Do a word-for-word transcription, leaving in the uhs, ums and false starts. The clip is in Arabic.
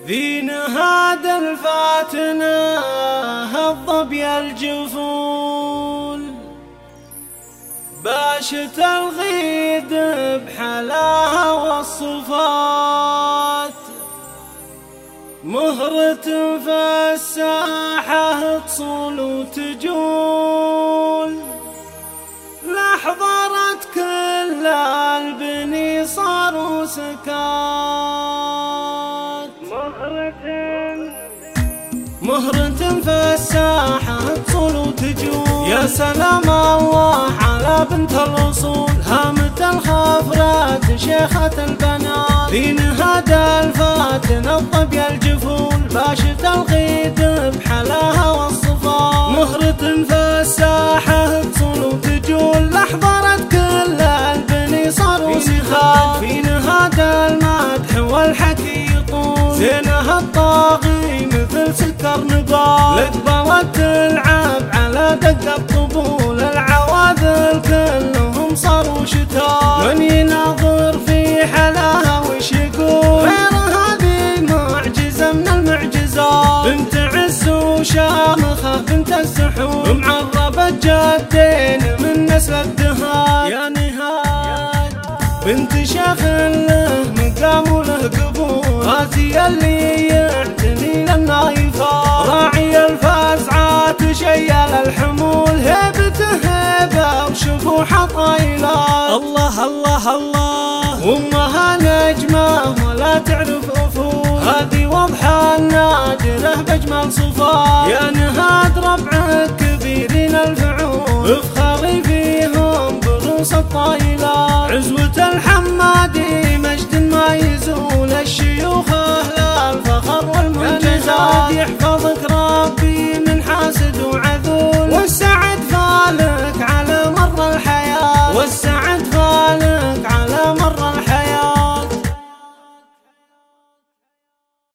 ذي نهاد الفاتنة الظبي الجفول باشت الغيد بحلاها والصفات مهرة في الساحة تصول وتجول لحضرت كل البني صاروا سكات مهرة مهرة في الساحة تصول وتجول يا سلام الله على بنت الوصول هامة الخفرات شيخة البنات في نهاد الفاتن الظبي الجفول باشت الغيد بحلاها والصفات مهرة في الساحة تصول وتجول لحضرت كل البني صاروا سخات في نهاد المدح والحكي يطول زينها الطاغي مثل سكر نبال اقبلت تلعب على دق الطبول العواذل كلهم صاروا شتات من يناظر في حلاها وش يقول غير هذه معجزة من المعجزات بنت عز وشامخة بنت السحور معربة جدين من نسل الدهات يا نهاد بنت شيخ له مقام وله قبول غازي اللي يعتني للنايفات راعي الفزعات شيل الحمول هيبته هيبة وشفوحه طايلات الله الله الله وامها نجمة ولا تعرف افول هذه وضحى النادرة بأجمل صفات يا نهاد ربعك كبيرين الفعول افخري فيهم بروس الطايلات عزوة الحمادي مجد ما يزول الشيوخ اهل الفخر والمنجزات يحفظك